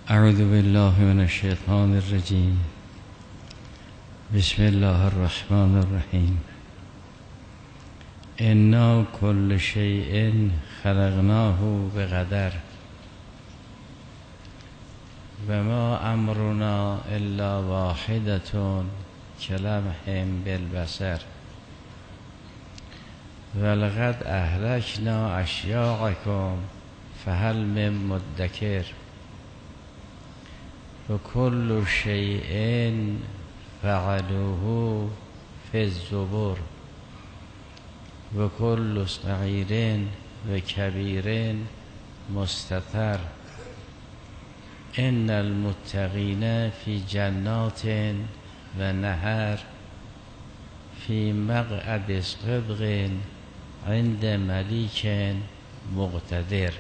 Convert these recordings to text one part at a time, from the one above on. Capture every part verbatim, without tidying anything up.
اعوذ بالله من الشیطان الرجیم. بسم الله الرحمن الرحیم. انا کل شیء خلقناه بقدر و ما امرنا الا واحدة کلمح بالبصر ولقد اهلکنا اشیاعکم فهل من مدکر و کل شیء فعلوه فی الزبر و کل صغیر و کبیر مستتر ان المتقین فی جنات و نهر فی مقعد صدق عند ملیک مقتدر.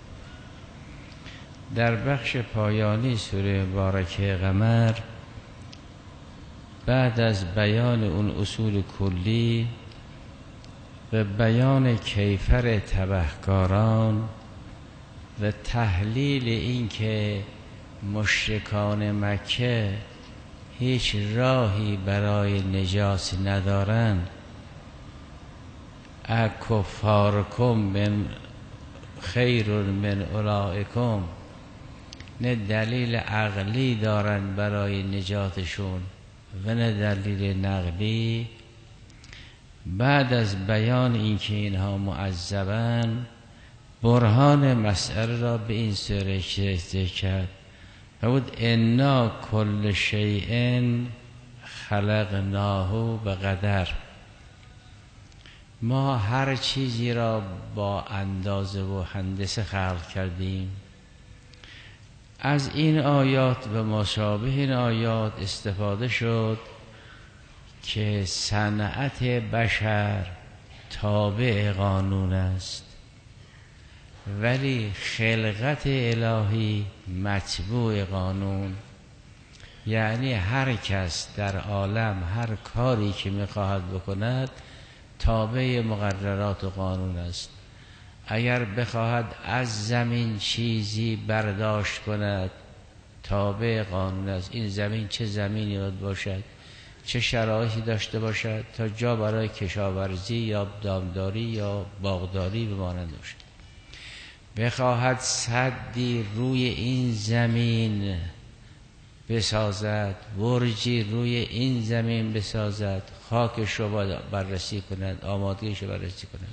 در بخش پایانی سوره مبارکه قمر بعد از بیان اون اصول کلی و بیان کیفر تبهکاران و تحلیل این که مشرکان مکه هیچ راهی برای نجات ندارند، اکفارکم من خیر من اولئکم، نه دلیل عقلی دارند برای نجاتشون و نه دلیل نقلی. بعد از بیان اینکه اینها معذبن، برهان مسئله را به این سوره ذکر کرد و بود انا کل شیء خلقناه بقدر. ما هر چیزی را با اندازه و هندسه خلق کردیم. از این آیات و مشابه این آیات استفاده شد که صنعت بشر تابع قانون است، ولی خلقت الهی متبوع قانون. یعنی هر کس در عالم هر کاری که میخواهد بکند تابع مقررات و قانون است. اگر بخواهد از زمین چیزی برداشت کند تابع قانون است. این زمین چه زمینی باید باشد، چه شرایطی داشته باشد تا جا برای کشاورزی یا دامداری یا باغداری بمانند باشد. بخواهد سدی روی این زمین بسازد، برجی روی این زمین بسازد، خاکش رو بررسی کند، آمادگیش رو بررسی کند.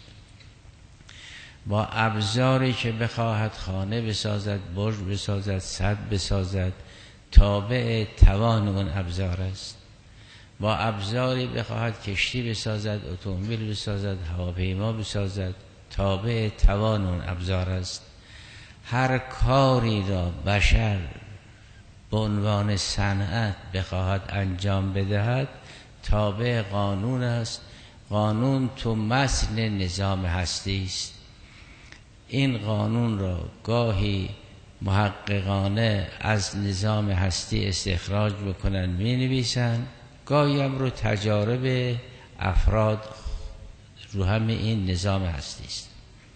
با ابزاری که بخواهد خانه بسازد، برج بسازد، سد بسازد، تابع توان اون ابزار است. با ابزاری بخواهد کشتی بسازد، اتومبیل بسازد، هواپیما بسازد، تابع توان اون ابزار است. هر کاری را بشر به عنوان صنعت بخواهد انجام بدهد تابع قانون است. قانون تو متن نظام هستی است. این قانون را گاهی محققانه از نظام هستی استخراج بکنن می نویسن، گاهی هم رو تجارب افراد رو هم این نظام هستی است.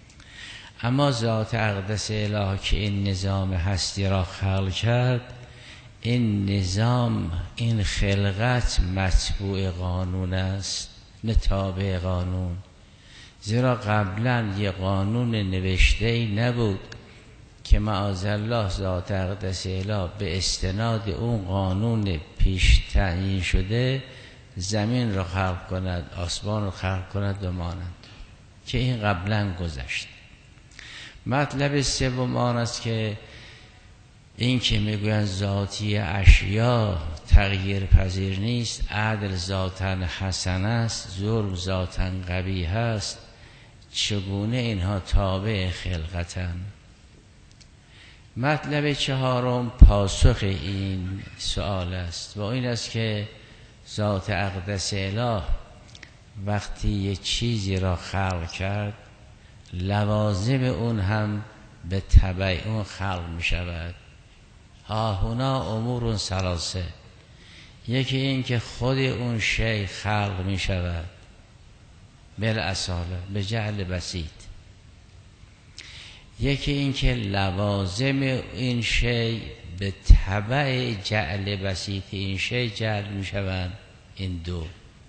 اما ذات اقدس الهی که این نظام هستی را خلق کرد، این نظام، این خلقت متبوع قانون است نه تابع قانون. زیرا قبلا یه قانون نوشته‌ای نبود که معاذالله ذات اقدس الهی به استناد اون قانون پیش تعیین شده زمین را خلق کند، آسمان را خلق کند و مانند، که این قبلا گذشت. مطلب سوم آن است که این که میگویند ذاتی اشیا تغییر پذیر نیست، عدل ذاتاً حسن است، ظلم ذاتاً قبیح است، چگونه اینها تابع خلقتن؟ مطلب چهارم پاسخ این سوال است و این است که ذات اقدس اله وقتی یه چیزی را خلق کرد، لوازم اون هم به تبع اون خلق می شود. ها هنا امور ثلاثه. یکی این که خود اون شی خلق می شود بالاصاله به جهل بسیط. یکی این که لوازم این شی به تبع جعل بسیط این شی جعل می شوند. این دو.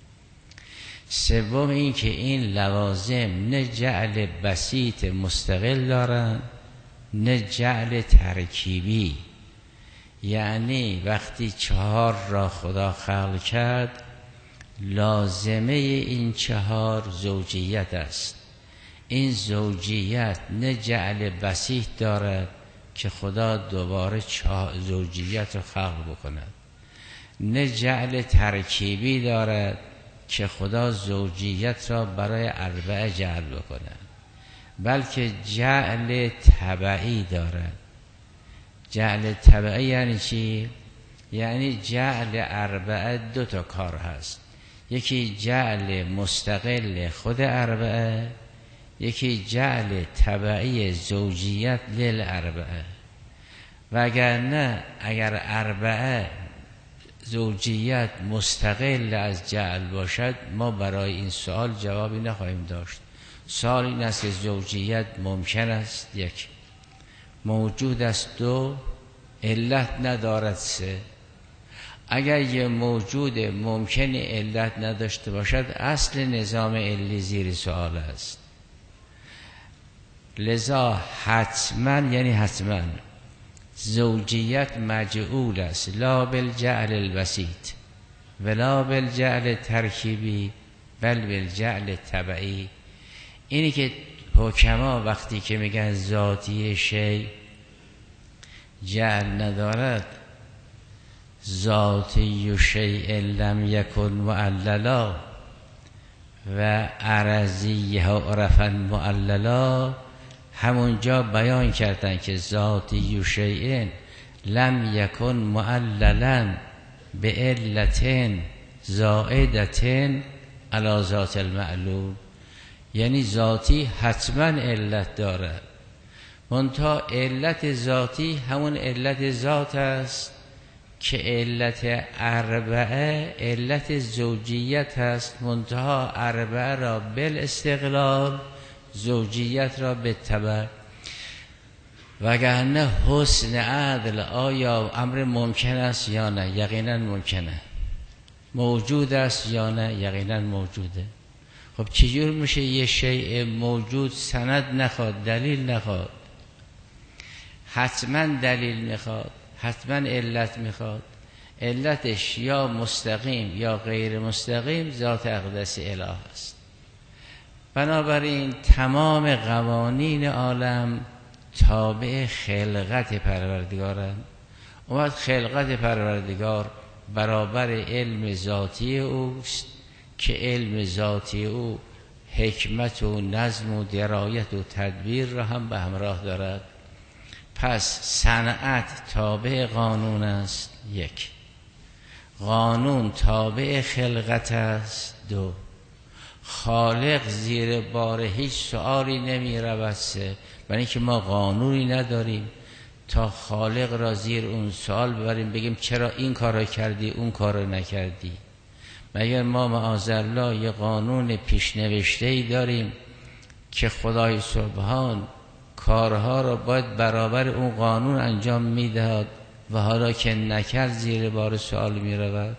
سوم این که این لوازم نه جعل بسیط مستقل دارن نه جعل ترکیبی. یعنی وقتی چهار را خدا خلق کرد لازمه این چهار زوجیت است. این زوجیت نه جعل بسیط دارد که خدا دوباره زوجیت را خلق بکند، نه جعل ترکیبی دارد که خدا زوجیت را برای اربعه جعل بکند، بلکه جعل تبعی دارد. جعل تبعی یعنی چی؟ یعنی جعل اربعه دو تا کار هست. یکی جعل مستقل خود اربعه، یکی جعل تبعی زوجیت لیل اربعه. و اگر نه، اگر اربعه زوجیت مستقل از جعل باشد ما برای این سوال جوابی نخواهیم داشت. سوال این است که زوجیت ممکن است یک، موجود است دو، علت ندارد سه. اگر یه موجود ممکن علت نداشته باشد اصل نظام علی زیر سوال است. لذا حتما یعنی حتما زوجیت مجعول است، لا بالجعل البسیط ولا بالجعل ترکیبی بل بالجعل تبعی. اینی که حکما وقتی که میگن ذاتی شی جعل ندارد، ذاتی شیء لم یکن معللا و عرضیه عرفا معللا، همونجا بیان کردن که ذاتی شیء لم یکن معللا به علتین زائدتین علی ذات المعلوم. یعنی ذاتی حتما علت دارد، منتها علت ذاتی همون علت ذات است که علت اربعه علت زوجیت است، منتها اربعه را بالاستقلال زوجیت را به تبع. وگرنه حسن عدل آیا امر ممکن است یا نه؟ یقینا ممکنه. موجود است یا نه؟ یقینا موجوده. خب چجور میشه یه شیء موجود سند نخواد، دلیل نخواد؟ حتما دلیل میخواد، حتما علت میخواد. علتش یا مستقیم یا غیر مستقیم ذات اقدس اله است. بنابراین تمام قوانین عالم تابع خلقت پروردگارند. اومد خلقت پروردگار برابر علم ذاتی اوست که علم ذاتی او حکمت و نظم و درایت و تدبیر را هم به همراه دارد. پس صنعت تابع قانون است یک، قانون تابع خلقت است دو، خالق زیر بار هیچ سؤالی نمی رود سه. برای اینکه ما قانونی نداریم تا خالق را زیر اون سؤال ببریم بگیم چرا این کار را کردی اون کار را نکردی. مگر ما معاذالله یه قانون پیشنوشته‌ای داریم که خدای سبحان کارها را باید برابر اون قانون انجام میدهد و حالا که نکرد زیر بار سؤال می رود؟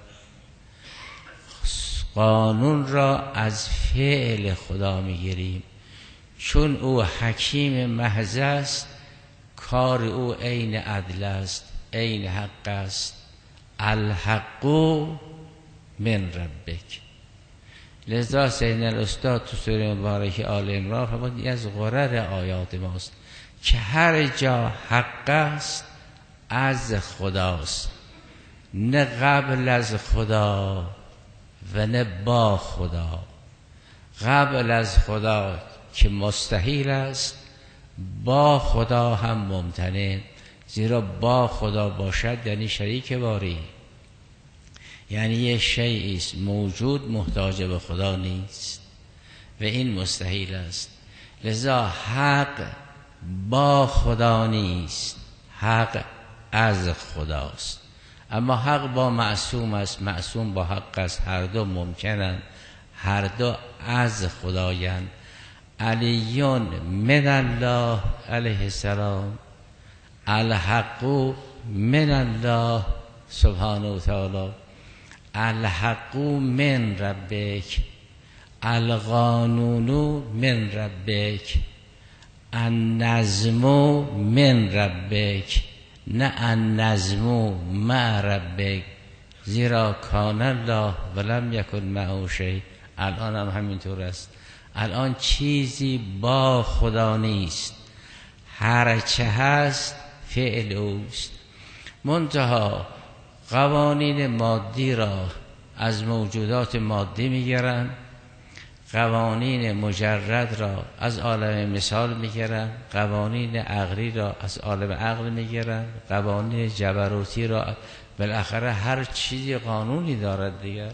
قانون را از فعل خدا میگیریم، چون او حکیم محض است، کار او عین عدل است، عین حق است. الحق من ربک. لذا سیدنا الاستاد تو سوره مبارکه آل عمران فرمود از غرر آیات ماست که هر جا حق است از خداست، نه قبل از خدا و نه با خدا. قبل از خدا که مستحیل است، با خدا هم ممتنع، زیرا با خدا باشد یعنی شریک باری، یعنی یه شیئی است موجود محتاج به خدا نیست و این مستحیل است. لذا حق با خدا نیست، حق از خداست. اما حق با معصوم است، معصوم با حق است، هر دو ممکنند، هر دو از خدایند. علیون من الله علیه السلام، الحق من الله سبحانه و تعالی، الحق من ربک، القانون من ربک، النظم من ربک، نه النظم مع ربک، زیرا کان الله ولم یکن معه شیء. الان هم همینطور است. الان چیزی با خدا نیست، هرچه هست فعل اوست. منتها قوانین مادی را از موجودات مادی میگیرن، قوانین مجرد را از عالم مثال میگیرن، قوانین عقلی را از عالم عقل میگیرن، قوانین جبروتی را، بالاخره هر چیزی قانونی دارد دیگر.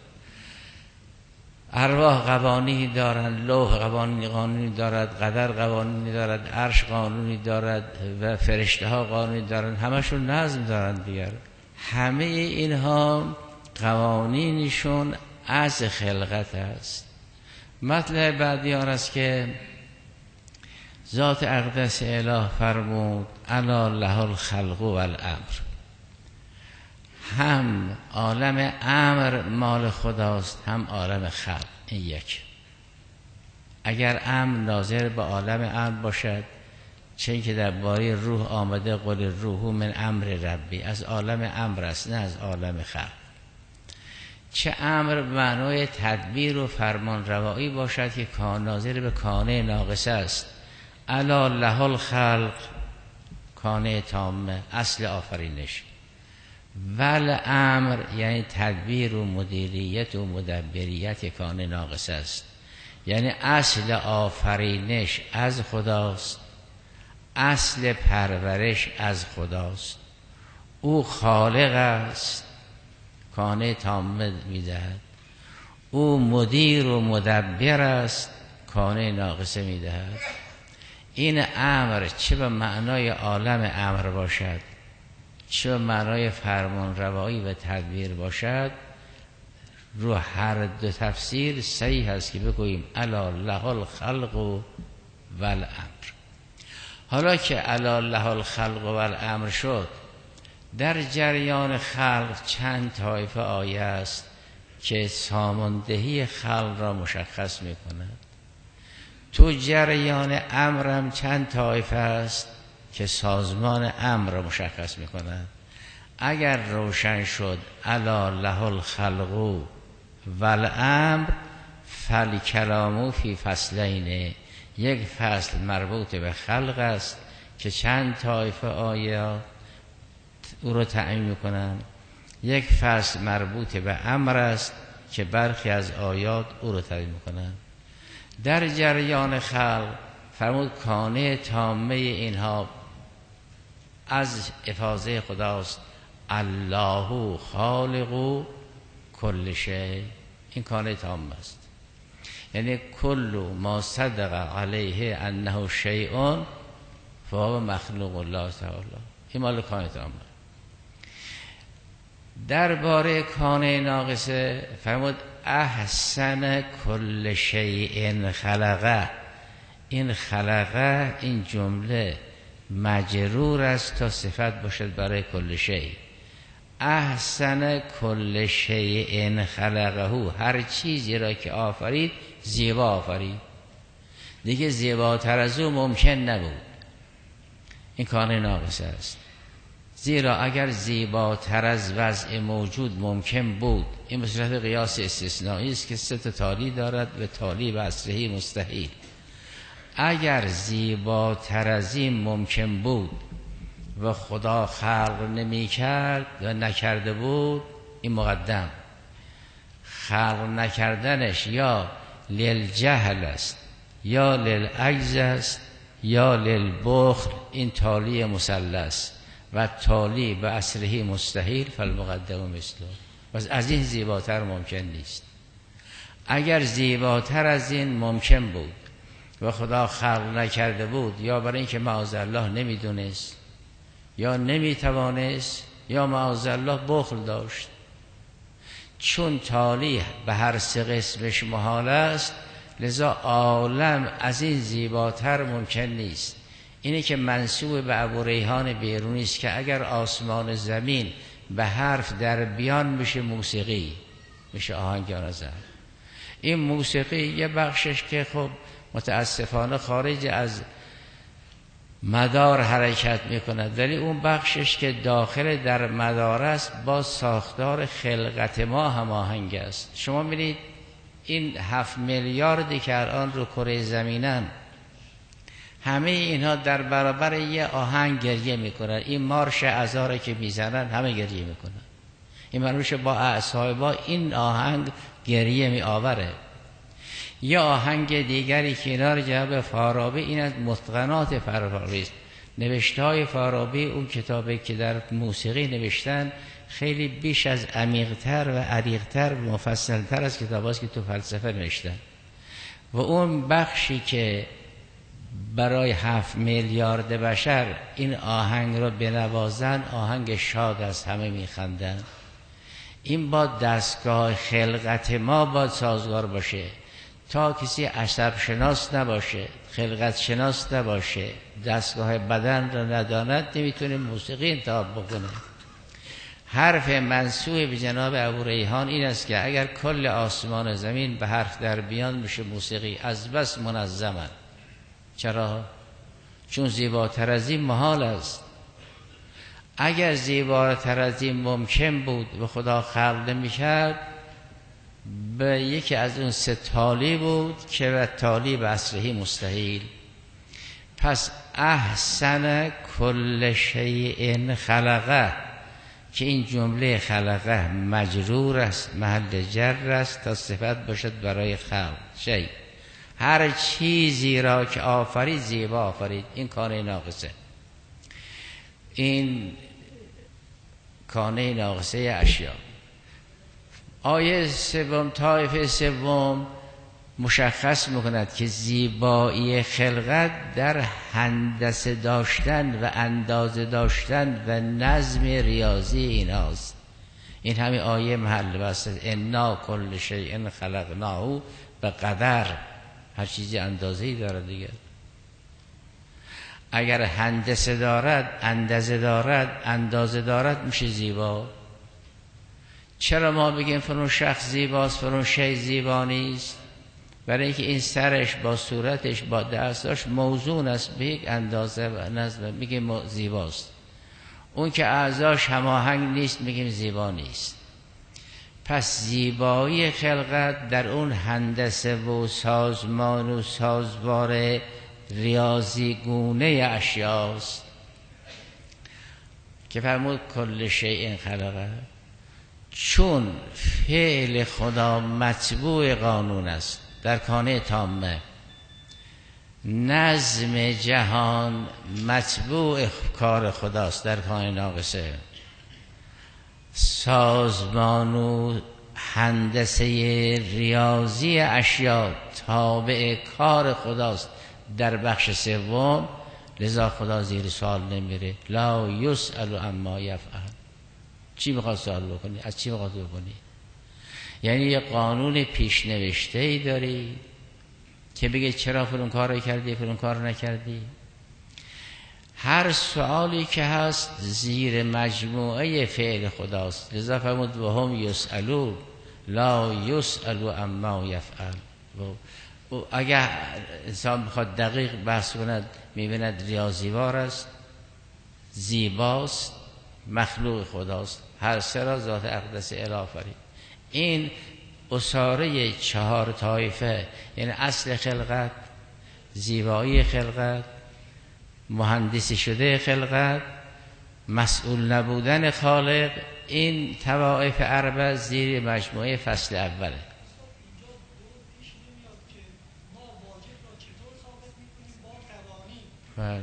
ارواح قوانینی دارند، لوح قوانینی قانونی دارد، قدر قوانینی دارد، عرش قانونی دارد و فرشته ها قانونی دارند، همشون نظم دارند دیگر. همه اینها قوانینشون از خلقت است. مطلب بعدی آن است که ذات اقدس اله فرمود الا له الخلق و الامر. هم عالم امر مال خداست، هم عالم خلق. این یک. اگر امر ناظر به عالم امر باشد، چون که در باره روح آمده قل روح من امر ربی، از عالم امر است نه از عالم خلق. چه امر معنای تدبیر و فرمان روایی باشد که کان ناظر به کانه ناقص است، الا له الخلق، کانه تامه، اصل آفرینش. ول امر یعنی تدبیر و مدیریت و مدبریت کانه ناقص است، یعنی اصل آفرینش از خداست، اصل پرورش از خداست. او خالق است، کانه تامه میدهد. او مدیر و مدبر است، کانه ناقصه میدهد. این امر چه به معنای عالم امر باشد، چه به معنای فرمان روایی و تدبیر باشد، رو هر دو تفسیر صحیح است که بگوییم الا له الخلق و الامر. حالا که الا له الخلق و الامر شد، در جریان خلق چند طایفه آیه است که ساماندهی خلق را مشخص می کند. تو جریان امرم چند طایفه است که سازمان امر را مشخص می کند. اگر روشن شد الا له الخلق و الامر، فالکلام فی فصلین، یک فصل مربوط به خلق است که چند طایفه آیه او را تعیین میکنند، یک فصل مربوط به امر است که برخی از آیات او را تعیین میکنند. در جریان خلق فرمود کانه تامه اینها از افاضه خداست، الله خالق کل شیء. این کانه تامه است، یعنی کل ما صدق علیه انه شیء فهو مخلوق الله تعالی. این مال کانه تامه. درباره کانه ناقصه فرمود احسن کل شیء خلقه. این خلقه، این جمله مجرور است تا صفت باشد برای کل شیء. احسن کل شیء خلقه، هر چیزی را که آفرید زیبا آفرید، دیگه زیباتر از او ممکن نبود. این کانه ناقصه است. زیرا اگر زیباتر از وضع موجود ممکن بود، این به صورت قیاس استثنایی است که سه تا تالی دارد و تالی به اصله مستحیل. اگر زیباتر از این ممکن بود و خدا خلق نمی کرد و نکرده بود، این مقدم. خلق نکردنش یا للجهل است، یا للعجز است، یا للبخل. این تالی مثلث و تالی به اصله مستحیل، فالمقدم مثله. پس از این زیباتر ممکن نیست. اگر زیباتر از این ممکن بود و خدا خلق نکرده بود، یا برای اینکه معاذالله نمیدونست، یا نمیتوانست، یا معاذالله بخل داشت، چون تالی به هر سه قسمش محال است، لذا عالم از این زیباتر ممکن نیست. اینه که منسوب به ابوریحان بیرونی است که اگر آسمان زمین به حرف در بیان میشه موسیقی، میشه آهنگ نظر. این موسیقی یه بخشش که خب متاسفانه خارج از مدار حرکت میکنه، ولی اون بخشش که داخل در مدار است با ساختار خلقت ما هماهنگ است. شما ببینید این هفت میلیاردی که الان رو کره زمینن، همه اینها در برابر یه آهنگ گریه میکنن. این مارش عزاره که میزنن همه گریه میکنن. این منوش با اعصای با این آهنگ گریه می آوره. یا آهنگ دیگری کنار جناب فارابی، این از متقنات فارابی است. نوشته‌های فارابی، اون کتابی که در موسیقی نوشتن، خیلی بیش از عمیق‌تر و عریق‌تر و مفصل‌تر از کتاباست که تو فلسفه نوشتن. و اون بخشی که برای هفت میلیارد بشر این آهنگ رو بنوازن، آهنگ شاد است، همه میخندن. این با دستگاه خلقت ما باید سازگار باشه. تا کسی عصب شناس نباشه، خلقت شناس نباشه، دستگاه بدن را نداند، نمیتونه موسیقی انتخاب بکنه. حرف منسوب به جناب ابوریحان این است که اگر کل آسمان زمین به حرف در بیان میشه موسیقی، از بس منظمن. چرا؟ چون زیباتر از این محال است. اگر زیباتر از این ممکن بود و خدا خلق نمی‌کرد، به یکی از اون سه تالی بود که و تالی به اصلهی مستحیل. پس احسن کل شیء خلقه، که این جمله خلقه مجرور است، محل جر است تا صفت باشد برای خلق. شیء، هر چیزی را که آفرید زیبا آفرید. این کانه ناقصه، این کانه ناقصه اشیا. آیه سوم، طایفه سوم مشخص میکند که زیبایی خلقت در هندسه داشتن و اندازه داشتن و نظم ریاضی ایناست. این همین آیه محل بحث، انا کل شیء خلقناه به قدر. هر چیزی اندازه‌ای داره دیگه. اگر هندسه دارد، اندازه دارد، اندازه دارد، میشه زیبا. چرا ما بگیم فلان شخص زیباست، فلان شی زیبا نیست؟ برای اینکه این سرش با صورتش با دستاش موزون است به یک اندازه و نظم، میگیم زیباست. اون که اعضاش هماهنگ نیست میگیم زیبا نیست. پس زیبایی خلقت در اون هندسه و سازمان و سازوار ریاضی گونه اشیاست که فرمود کل شیء خلقه. چون فعل خدا مطبوع قانون است در کانه تامه، نظم جهان مطبوع کار خداست در کانه ناقصه، سازمان و هندسه ریاضی اشیا تابع کار خداست در بخش سوم. لذا خدا زیر سوال نمیره. لا یسأل عما یفعل. چی میخواد سوال بکنی؟ از چی میخواد بکنی؟ یعنی یه قانون پیش نوشته ای داری که بگه چرا فلان کار کردی، فلان کار نکردی. هر سوالی که هست زیر مجموعه فعل خداست. لذا فرمود و هم یسألون لا یسأل عما یفعل. و اگر انسان بخواد دقیق بحث کند میبیند ریاضیوار است، زیباست، مخلوق خداست. هر سه را ذات اقدس اله آفرید. این اساره چهار طایفه، یعنی اصل خلقت، زیبایی خلقت، مهندسی شده خلقت، مسئول نبودن خالق، این طوائف اربع زیر مجموعه فصل اوله. بله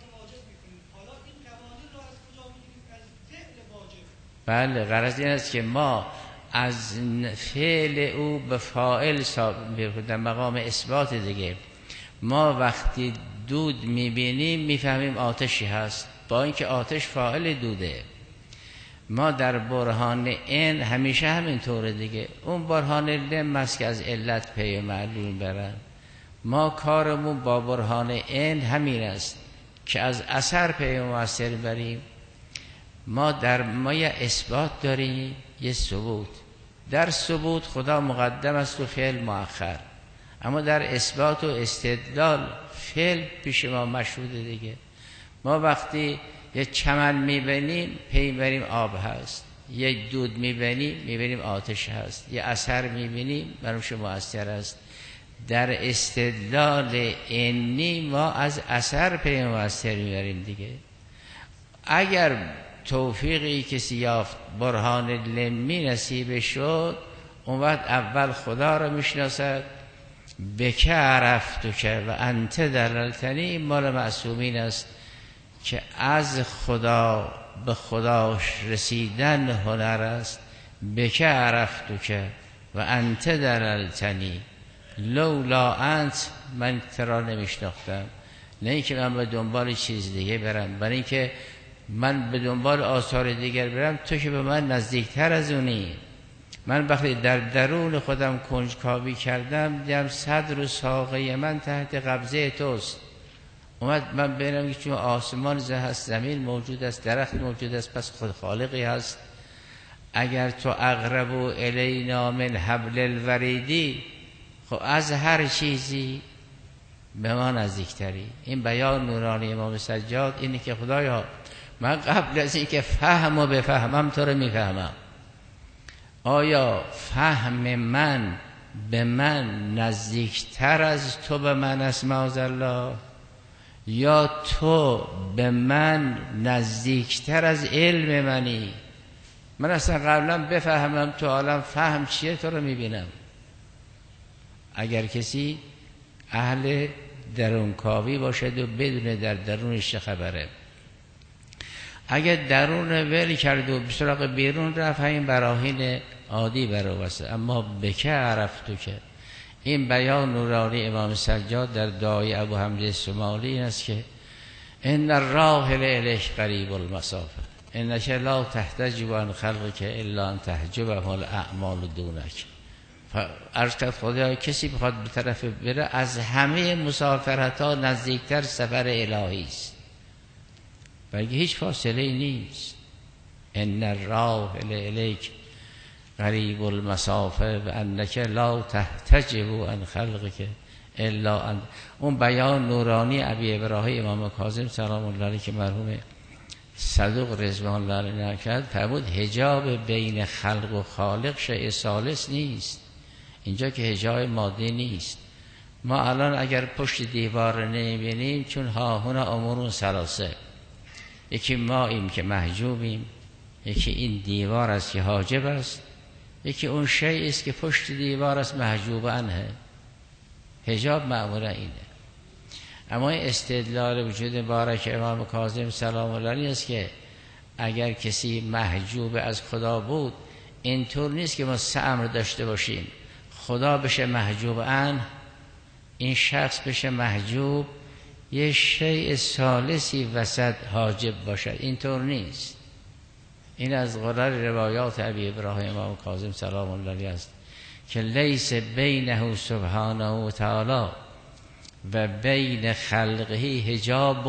بله، غرض این است که ما از فعل او به فاعل در مقام اثبات دیگه. ما وقتی دود میبینیم میفهمیم آتشی هست، با اینکه آتش فاعل دوده. ما در برهان این همیشه همین طوره دیگه. اون برهان لم است که از علت پی معلوم برن. ما کارمون با برهان این همین است که از اثر پی مؤثر بریم. ما در ما یه اثبات داریم، یه ثبوت. در ثبوت خدا مقدم است و فعل مؤخر، اما در اثبات و استدلال فعل پیش ما مشهوده دیگه. ما وقتی یه چمن میبینیم پی بریم آب هست، یه دود میبینیم میبینیم آتش هست، یه اثر میبینیم بروش مؤثر است. در استدلال عنی ما از اثر پی مؤثر میبریم دیگه. اگر توفیقی کسی یافت برهان لمی نصیب شد، اون وقت اول خدا رو میشناسد. بکه عرفتو که و انت دللتنی مال معصومین است که از خدا به خداش رسیدن هنر است. بکه عرفتو که و انت دللتنی لولا انت من ترا نمیشناختم. نه اینکه من به دنبال چیز دیگه برم، برای اینکه من به دنبال آثار دیگر برم تو که به من نزدیکتر از اونی. من وقتی در درون خودم کنجکاوی کردم دیدم صدر و ساقه من تحت قبضه توست. اومد من ببینم که چون آسمان زه هست، زمین موجود است، درخت موجود است، پس خود خالقی هست. اگر تو اقرب الینا من حبل الوریدی، خب از هر چیزی به ما نزدیکتری. این بیان نورانی امام سجاد اینه که خدایا من قبل از این که فهم و بفهمم تو رو میفهمم. آیا فهم من به من نزدیکتر از تو به من است معاذالله، یا تو به من نزدیکتر از علم منی؟ من اصلا قبلا بفهمم تو عالم فهم چیه تو رو میبینم. اگر کسی اهل درونکاوی باشد و بدون در درونش چه خبره. اگر درون ول کرد و به سراغ بیرون رفت، این براهین عادی برآورد. اما بکه عرفتو که این بیان نورانی امام سجاد در دعای ابو حمزه الصومالی این است که ان الراحل الیک قریب المسافه انک لا تحتجب عن خلقک الا ان تحجبه الاعمال دونک. عرض کرد خدایا کسی بخواد به طرف بره از همه مسافرت ها نزدیکتر سفر الهی است، بلکه هیچ فاصله نیست. ان الراحل الیک قریب المسافه و انک لا تحتجب عن خلقک الا ان. اون بیان نورانی ابی ابراهیم امام کاظم سلام الله علیه که مرحوم صدوق رضوان الله علیه نکرد، فرمود حجاب بین خلق و خالق شیء ثالث نیست. اینجا که حجاب مادی نیست. ما الان اگر پشت دیوار نمیبینیم چون ها هنا امور ثلاثه، یکی ما ایم که محجوبیم، یکی این دیوار است که حاجب است، یکی اون شیء است که پشت دیوار است محجوب عنه. حجاب معمولا اینه. اما استدلال وجود مبارک امام کاظم سلام الله علیه است که اگر کسی محجوب از خدا بود، اینطور نیست که ما سه امر داشته باشیم، خدا بشه محجوب عنه، این شخص بشه محجوب، یه شیء ثالثی وسط حاجب باشد. اینطور نیست. این از قرار روایات ابی ابراهیم امام کاظم سلام الله علیه است که لیس بینه سبحانه و تعالی و بین خلقه حجاب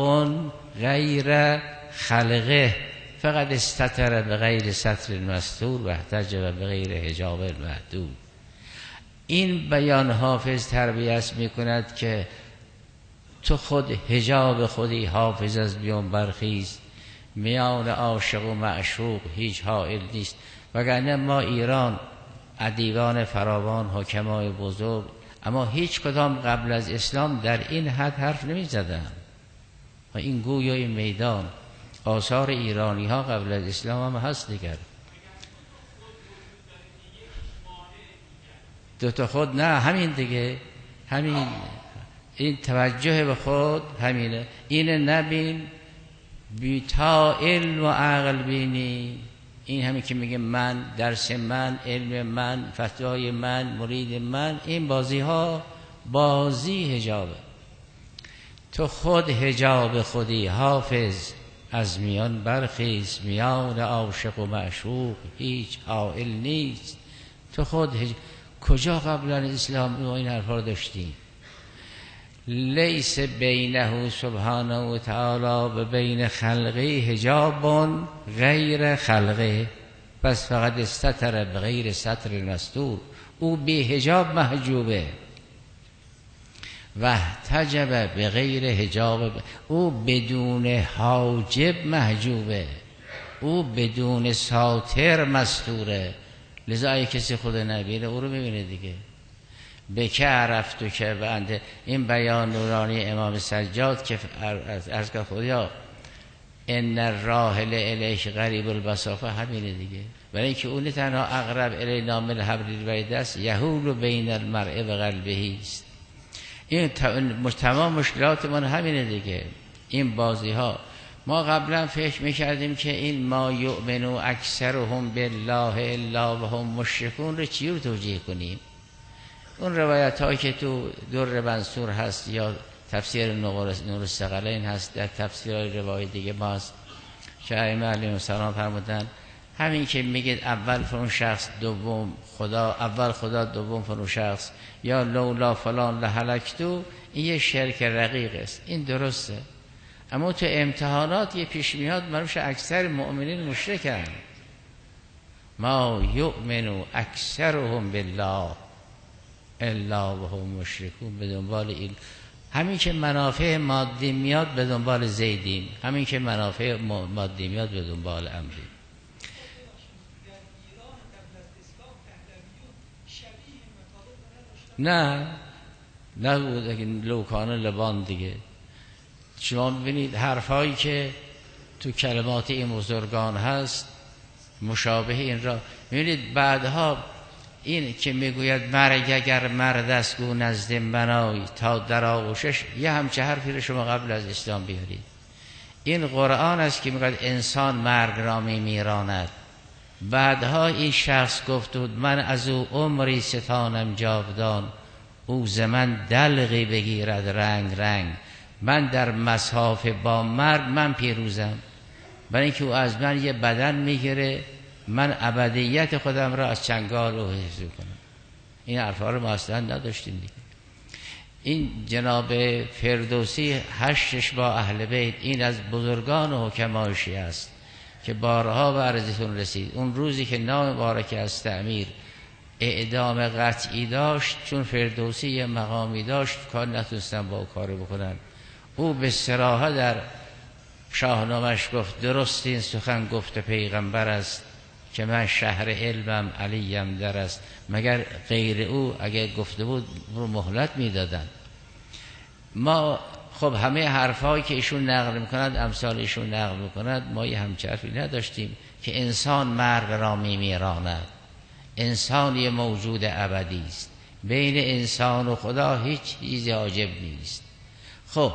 غیر خلقه فقط استتر به غیر ستر مستور و احتجب به غیر حجاب محدود. این بیان حافظ تربیت می کند که تو خود حجاب خودی، حافظ از بیان برخیز، میان عاشق و معشوق هیچ حائل نیست. وگرنه ما ایران ادیبان فراوان، حکمای بزرگ، اما هیچ کدام قبل از اسلام در این حد حرف نمی زدن. و این گویای میدان آثار ایرانی ها قبل از اسلام هم هست دیگر. دو تا خود نه، همین دیگه، همین این توجه به خود همینه. این نبین بی تا علم و عقل بینی. این همین که میگه من، درس من، علم من، فتوای من، مرید من، این بازی ها بازی حجابه. تو خود حجاب خودی، حافظ از میان برخیز، میان عاشق و معشوق هیچ حائل نیست. تو خود حجاب. کجا قبل از اسلام این حرفا داشتیم؟ لیس بینه سبحانه و تعالی و بین خلقه حجاب غیر خلقه، پس فقط استتر بغیر ستر المستور، او بی حجاب محجوبه. و احتجب بغیر حجاب، او بدون حاجب محجوبه، او بدون ساتر مستوره. لذا اگه کسی خود نبینه او رو ببینه دیگه. به که عرفتو که بنده این بیان نورانی امام سجاد که از که خودیا ان الراحل الیک غریب البصافه همینه دیگه. برای اینکه اون تنها اقرب الینا من حبل الورید است، یحول بین المرء و قلبه است. این تمام مشکلات من همینه دیگه. این بازی ها ما قبلا فکر میکردیم که این ما یؤمنو اکثرهم بالله الا وهم مشرکون رو چی رو توجیه کنیم؟ اون روایت هایی که تو در منصور هست یا تفسیر نور الثقلین هست، در تفسیر روایت دیگه ماست که ائمه علیهم السلام فرمودن همین که میگید اول فرون شخص دوم خدا، اول خدا دوم فرون شخص، یا لولا فلان لهلکتو، این یه شرک رقیق است. این درسته، اما تو امتحانات یه پیش میاد مروش اکثر مؤمنین مشرکن. ما یؤمنو اکثرهم بالله الا وهم مشرکون. به دنبال این همین که منافع مادی میاد به دنبال زیدین، همین که منافع مادی میاد به دنبال امری. نه نه بود اگه لوکان لبان دیگه. شما ببینید حرفایی که تو کلمات این بزرگان هست مشابه این را ببینید. بعدها این که میگوید مرگ اگر مرد است گو نزد منای تا در آغوشش، یه همچه حرفی رو شما قبل از اسلام بیارید. این قرآن است که میگوید انسان مرگ را میمیراند. بعدها این شخص گفت بود من از او عمری ستانم جاودان، او ز من دلقی بگیرد رنگ رنگ، من در مصاف با مرگ من پیروزم. برای اینکه او از من یه بدن میگیره، من ابدیت خودم را از چنگال او حفظ کنم. این حرفا رو ما اصلا نداشتیم دیگه. این جناب فردوسی هشتش با اهل بیت، این از بزرگان و حکمای شیعه است که بارها به عرضتون رسید. اون روزی که نام مبارک از تعمیر اعدام قطعی داشت، چون فردوسی یه مقامی داشت کار نتونستن با او کار بکنن. او به صراحه در شاهنامش گفت درست این سخن گفت پیغمبر است که من شهر علمم علیم در است. مگر غیر او اگر گفته بود رو مهلت میدادن. ما خب همه حرفایی که ایشون نقل میکند، امثال ایشون نقل میکند، ما یه همچه حرفی نداشتیم که انسان مرگ را میمیراند. انسان یه موجود ابدی است، بین انسان و خدا هیچ چیزی عاجب نیست. خب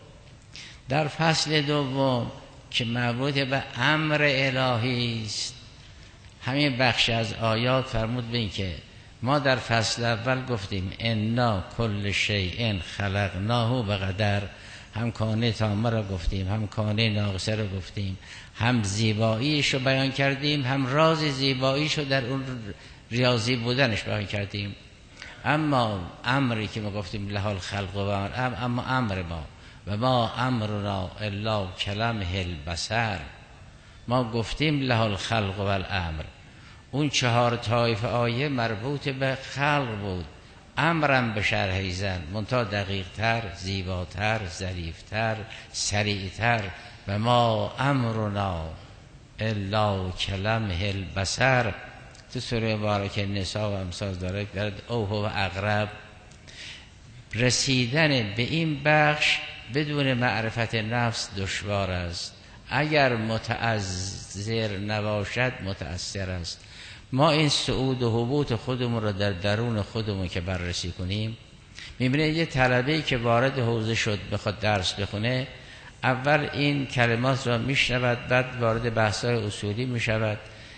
در فصل دوم که مربوط به امر الهی است، همین بخش از آیات فرمود به این که ما در فصل اول گفتیم انا کل شیء خلقناه بقدر، هم کانه تامه را گفتیم، هم کانه ناقصه را گفتیم، هم زیباییش رو بیان کردیم، هم راز زیباییش رو در اون ریاضی بودنش بیان کردیم. اما امری که ما گفتیم لحال خلق و امر، اما امر ما و ما امرنا الا کلمه البصر، ما گفتیم لحال خلق و الامر. اون چهار طایف آیه مربوط به خلق بود. امرم به شرح زن منتها دقیق تر، زیباتر، ظریفتر، سریعتر. و ما امرنا الا کلمه البصر. تو سوره مبارکه نساء و امثال داره در اوه و اقرب. رسیدن به این بخش بدون معرفت نفس دشوار است، اگر متعذر نباشد متأثر است. ما این صعود و هبوط خودمون رو در درون خودمون که بررسی کنیم، میبینید یه طلبه‌ای که وارد حوزه شد بخواد درس بخونه، اول این کلمات را میشنود، بعد وارد بحث‌های اصولی میشود،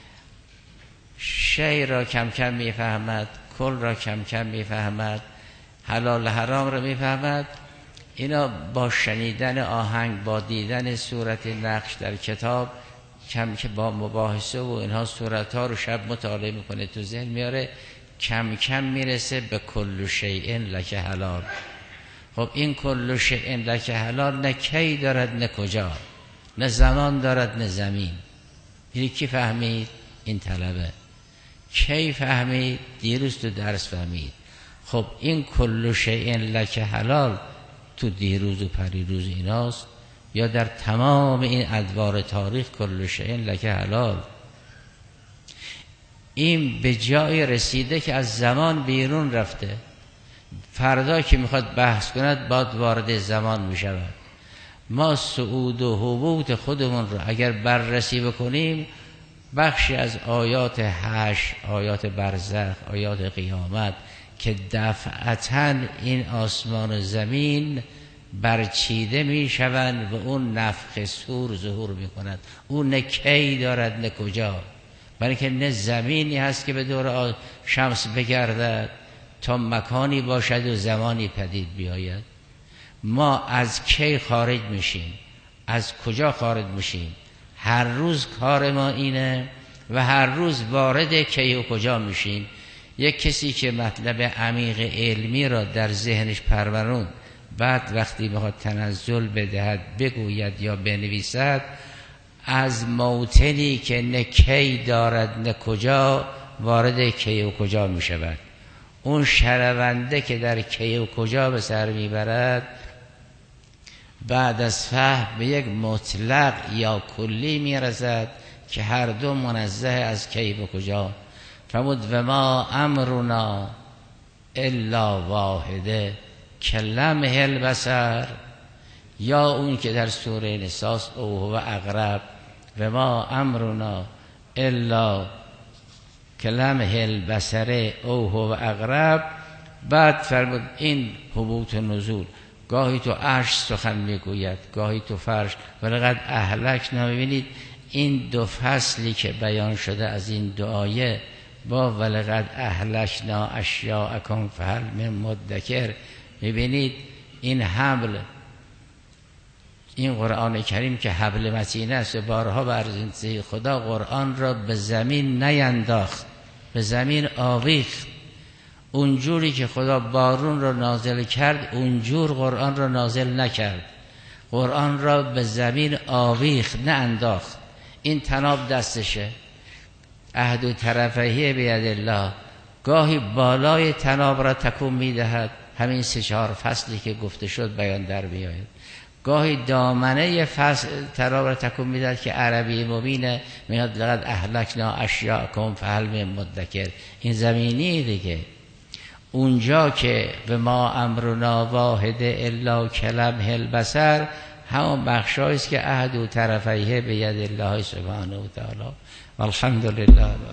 شیء را کم کم میفهمد، کل را کم کم میفهمد، حلال حرام را میفهمد. اینا با شنیدن آهنگ، با دیدن صورت نقش در کتاب، کم که با مباحثه و اینها صورت ها رو شب مطالعه میکنه، تو ذهن میاره، کم کم میرسه به کل شیء لک حلال. خب این کل شیء لک حلال نه کی دارد نه کجا، نه زمان دارد نه زمین. یعنی کی فهمید؟ این طلبه. کی فهمید؟ دیروز تو درس فهمید. خب این کل شیء لک حلال تو دیروز و پریروز ایناست، یا در تمام این ادوار تاریخ کل شیء لک حلال؟ این به جای رسیده که از زمان بیرون رفته، فردا که میخواد بحث کند باید وارد زمان میشود. ما صعود و هبوط خودمون رو اگر بررسی بکنیم، بخشی از آیات حشر، آیات برزخ، آیات قیامت که دفعتاً این آسمان و زمین برچیده میشوند و اون نفخ صور ظهور میکند، اون نه کی دارد نه کجا. برای که نه زمینی هست که به دور شمس بگردد تا مکانی باشد و زمانی پدید بیاید. ما از کی خارج میشیم، از کجا خارج میشیم؟ هر روز کار ما اینه و هر روز وارد کی و کجا میشیم. یک کسی که مطلب عمیق علمی را در ذهنش پرورون، بعد وقتی میخواد تنزل بدهد، بگوید یا بنویسد، از موطنی که نه کی دارد نه کجا وارد کی و کجا میشود. اون شنونده که در کی و کجا به سر میبرد، بعد از فهم به یک مطلق یا کلی میرسد که هر دو منزه از کی و کجا. فرمود و ما امرنا الا واحده کلمه البصر، یا اون که در سوره نساس او هو اقرب و ما امرنا الا کلمه البصر او هو اقرب. بعد فرمود این هبوط و نزول، گاهی تو عرش سخن میگوید، گاهی تو فرش. ولقد اهلکنا، ببینید این دو فصلی که بیان شده از این دو آیه با ولقد اهلکنا اشیاءکم فهل من مدکر، میبینید این حبل، این قرآن کریم که حبل متین است، بارها برزنده خدا قرآن را به زمین نینداخت، به زمین آویخت. اونجوری که خدا بارون را نازل کرد اونجور قرآن را نازل نکرد، قرآن را به زمین آویخت نه انداخت. این تناب دستشه، عهد و طرفه بید الله، گاهی بالای تناب را تکون میدهد، همین سه چهار فصلی که گفته شد بیان در بیاید. گاهی دامنه فصل تناب را تکون میدهد که عربی مبینه، میاد لقد اهلکنا اشیاءکم فهل من مدکر، این زمینی دیگه. اونجا که به ما امرنا واحده الا کلمه البصر، همون بخشاییست که عهد و طرفیه به ید الله سبحانه و تعالی. والحمدلله.